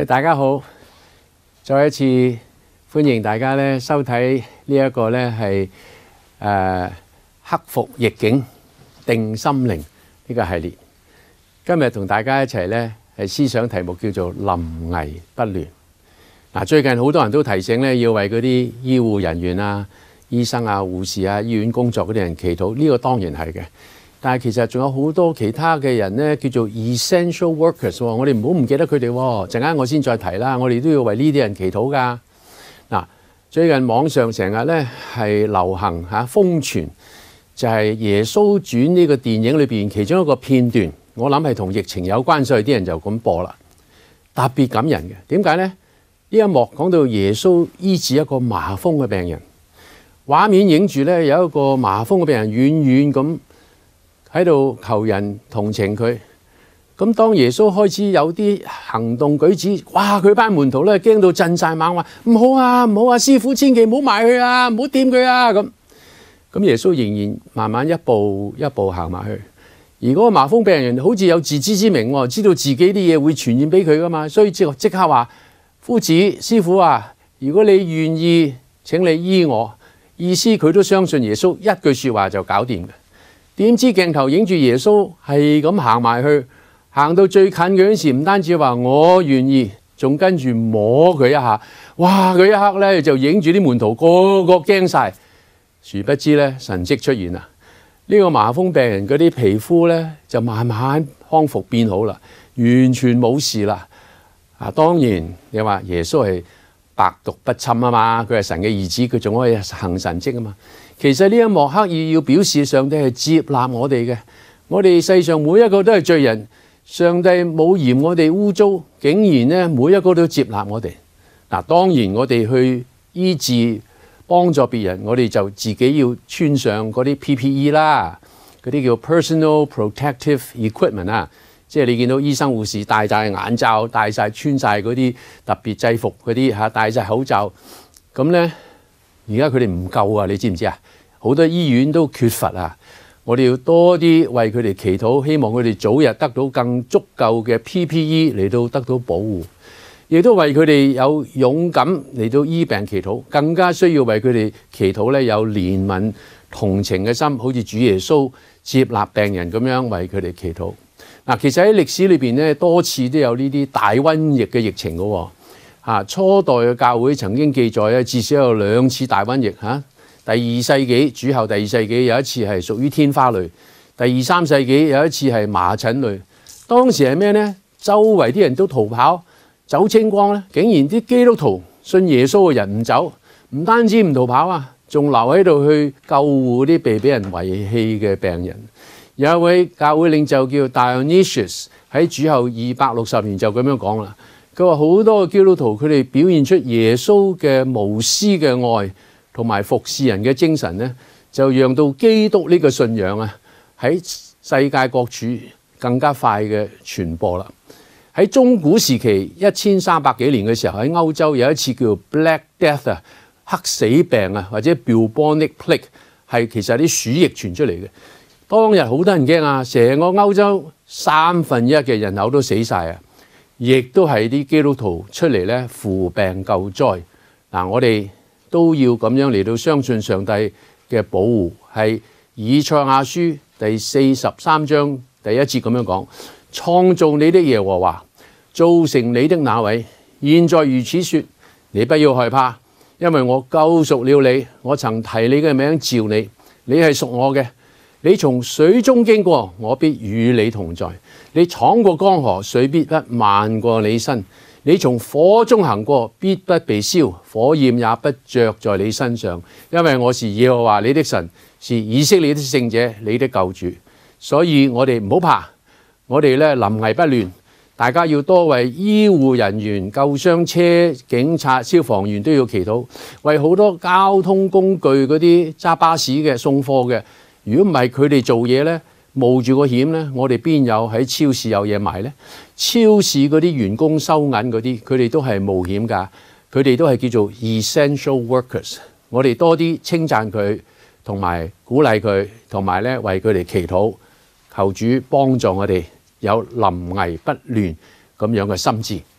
大家好，再一次歡迎大家咧收睇呢一個咧係克服逆境定心靈呢個系列。今日同大家一齊咧係思想題目叫做臨危不亂。最近好多人都提醒咧要為嗰啲醫護人員啊、醫生啊、護士啊、醫院工作嗰啲人祈禱，呢個當然係嘅。但係其實仲有好多其他嘅人咧，叫做 essential workers，我哋唔好唔記得佢哋喎。陣間我先再提啦，我哋都要為呢啲人祈禱㗎。最近網上成日咧係流行瘋傳，就係耶穌傳呢個電影裏邊其中一個片段，我諗係同疫情有關，所以啲人就咁播啦，特別感人嘅。點解咧？呢一幕講到耶穌醫治一個麻風嘅病人，畫面影住咧有一個麻風嘅病人遠遠咁喺度求人同情佢。咁當耶穌開始有啲行動舉止，哇！佢班門徒咧驚到震晒猛，話唔好啊，唔好啊，師傅千祈唔好埋去啊，唔好掂佢啊。咁耶穌仍然慢慢一步一步行埋去。而嗰個麻風病人好似有自知之明，知道自己啲嘢會傳染俾佢噶嘛，所以即刻話：夫子、師傅啊，如果你願意，請你醫我。意思佢都相信耶穌，一句説話就搞掂嘅。點知鏡頭影住耶穌係咁行埋去，行到最近嗰陣時，唔單止話我願意，仲跟住摸佢一下。哇！佢一刻咧就影住啲門徒個個驚晒。殊不知咧神蹟出現啦！呢個麻風病人嗰啲皮膚咧就慢慢康復變好啦，完全冇事啦。當然你話耶穌係百毒不侵啊嘛，佢係神嘅兒子，佢仲可以行神蹟啊嘛。其實呢一幕刻意要表示上帝係接納我哋嘅，我哋世上每一個都係罪人，上帝冇嫌我哋污糟，竟然咧每一個都接納我哋。當然我哋去醫治幫助別人，我哋就自己要穿上嗰啲 PPE 啦，嗰啲叫 Personal Protective Equipment 啊，即係你見到醫生護士戴晒眼罩、戴晒穿晒嗰啲特別制服嗰啲嚇，戴晒口罩。咁咧而家佢哋唔夠啊，你知唔知啊？好多醫院都缺乏啊！我哋要多啲為佢哋祈禱，希望佢哋早日得到更足夠嘅 PPE 嚟到得到保護，亦都為佢哋有勇敢嚟到醫病祈禱，更加需要為佢哋祈禱咧有憐憫同情嘅心，好似主耶穌接納病人咁樣為佢哋祈禱。其實喺歷史裏邊咧多次都有呢啲大瘟疫嘅疫情嘅喎。初代嘅教會曾經記載咧，至少有2次大瘟疫嚇。第2世紀主後第2世紀有一次係屬於天花類，第2、3世紀有一次係麻疹類。當時係咩呢？周圍啲人都逃跑，走清光咧，竟然啲基督徒信耶穌嘅人唔走，唔單止唔逃跑啊，仲留喺度去救護啲被人遺棄嘅病人。有一位教會領袖叫 Dionysius， 喺主後260年就咁樣講啦。佢話好多嘅基督徒佢哋表現出耶穌嘅無私嘅愛同埋服侍人嘅精神咧，就讓到基督呢個信仰啊喺世界各處更加快嘅傳播啦。喺中古時期1300幾年嘅時候，喺歐洲有一次叫 Black Death 啊，黑死病啊，或者 Bubonic Plague， 係其實啲鼠疫傳出嚟嘅。當日好多人驚啊，成個歐洲1/3嘅人口都死晒啊！亦都係啲基督徒出嚟咧扶病救災。我哋都要咁樣嚟到相信上帝嘅保護。係以賽亞書第43章第1節咁樣講：創造你的耶和華，造成你的那位，現在如此說：你不要害怕，因為我救贖了你，我曾提你嘅名召你，你係屬我嘅。你從水中經過，我必與你同在；你闖過江河，水必不漫過你身；你從火中行過，必不被燒，火焰也不着在你身上。因為我是耶和華你的神，是以色列的聖者，你的救主。所以我哋唔好怕，我哋咧臨危不亂。大家要多為醫護人員、救傷車、警察、消防員都要祈禱，為好多交通工具嗰啲揸巴士嘅、送貨嘅。如果唔係佢哋做嘢咧，冒住個險咧，我哋邊有喺超市有嘢賣咧？超市嗰啲員工收銀嗰啲，佢哋都係冒險㗎，佢哋都係叫做 essential workers。我哋多啲稱讚佢，同埋鼓勵佢，同埋咧為佢哋祈禱，求主幫助我哋有臨危不亂咁樣嘅心志。